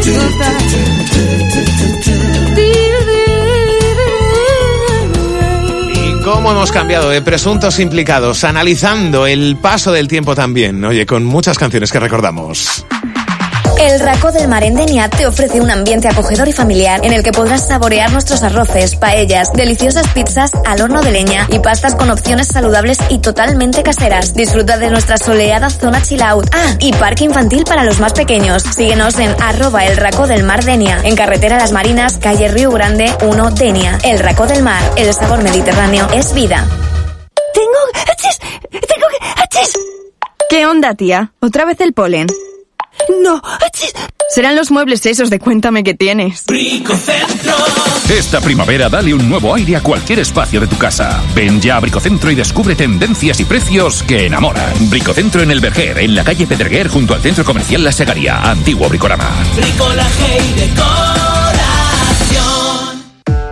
¿Cómo hemos cambiado de presuntos implicados? Analizando el paso del tiempo también. Oye, con muchas canciones que recordamos. El Racó del Mar en Denia te ofrece un ambiente acogedor y familiar en el que podrás saborear nuestros arroces, paellas, deliciosas pizzas al horno de leña y pastas con opciones saludables y totalmente caseras. Disfruta de nuestra soleada zona chill out. Ah, y parque infantil para los más pequeños. Síguenos en @el Racó del Mar Denia, en carretera Las Marinas, calle Río Grande 1, Denia. El Racó del Mar, el sabor mediterráneo es vida. Tengo achis. ¿Qué onda, tía? ¿Otra vez el polen? No, achis. Serán los muebles esos de Cuéntame qué tienes. Bricocentro. Esta primavera dale un nuevo aire a cualquier espacio de tu casa. Ven ya a Bricocentro y descubre tendencias y precios que enamoran. Bricocentro en El Verger, en la calle Pedreguer, junto al Centro Comercial La Segaría, antiguo Bricorama. Bricolaje y decoración.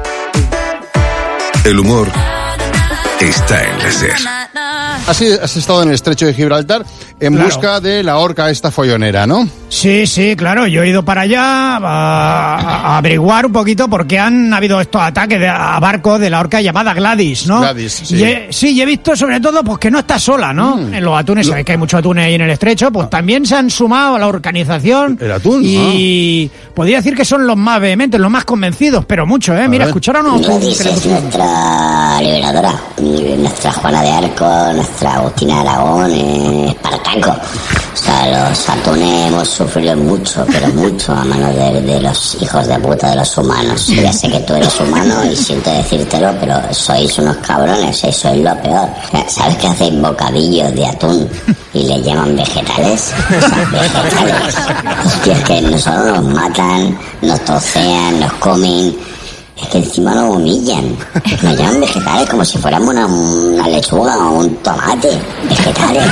El humor está en la SER. Has estado en el estrecho de Gibraltar en busca de la orca esta follonera, ¿no? Sí, claro. Yo he ido para allá a averiguar un poquito por qué han habido estos ataques a barcos de la orca llamada Gladys, ¿no? Gladys, sí. Y he visto sobre todo pues que no está sola, ¿no? En los atunes, sabéis que hay muchos atunes ahí en el estrecho, pues también se han sumado a la organización. ¿El atún? Y podría decir que son los más vehementes, los más convencidos, pero mucho, ¿eh? Mira, escucharon a Gladys es nuestra liberadora, nuestra Juana de Arco, nuestra Agustina de Aragón, Espartaco. O sea, los atunes hemos sufrido mucho, pero mucho a manos de los hijos de puta de los humanos. Ya sé que tú eres humano y siento decírtelo, pero sois unos cabrones, sois lo peor. ¿Sabes que hacéis bocadillos de atún y le llaman vegetales? O sea, vegetales. Hostia, es que nosotros nos matan, nos tocean, nos comen. Es que encima nos humillan. Nos llaman vegetales como si fuéramos una lechuga o un tomate. Vegetales.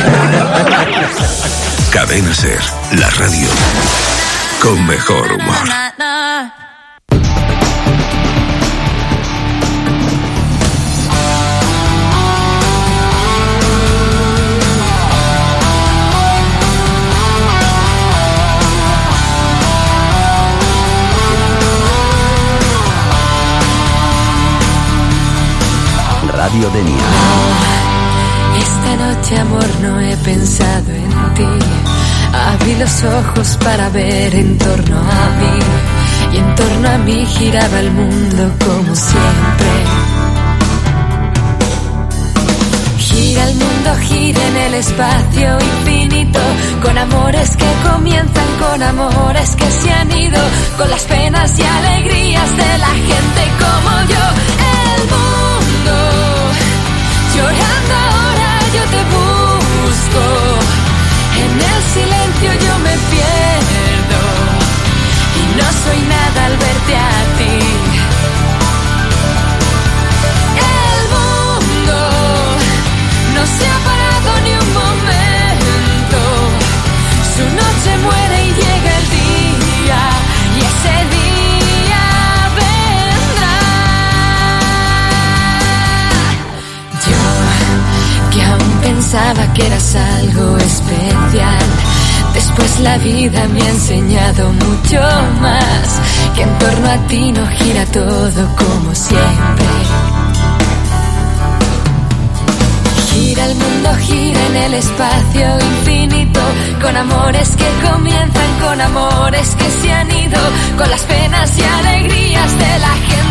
Cadena SER, la radio con mejor humor. Radio Denia. Esta noche, amor, no he pensado en ti. Abrí los ojos para ver en torno a mí, y en torno a mí giraba el mundo como siempre. Gira el mundo, gira en el espacio infinito, con amores que comienzan, con amores que se han ido, con las penas y alegrías de la gente como yo. El mundo llorando ahora, yo te busco. En el silencio yo me pierdo y no soy nada al verte a ti. El mundo no se ha parado ni un momento. Su noche muere y llega el día, y ese día vendrá. Yo, que aún pensaba que eras algo especial, después la vida me ha enseñado mucho más, que en torno a ti no gira todo como siempre. Gira el mundo, gira en el espacio infinito, con amores que comienzan, con amores que se han ido, con las penas y alegrías de la gente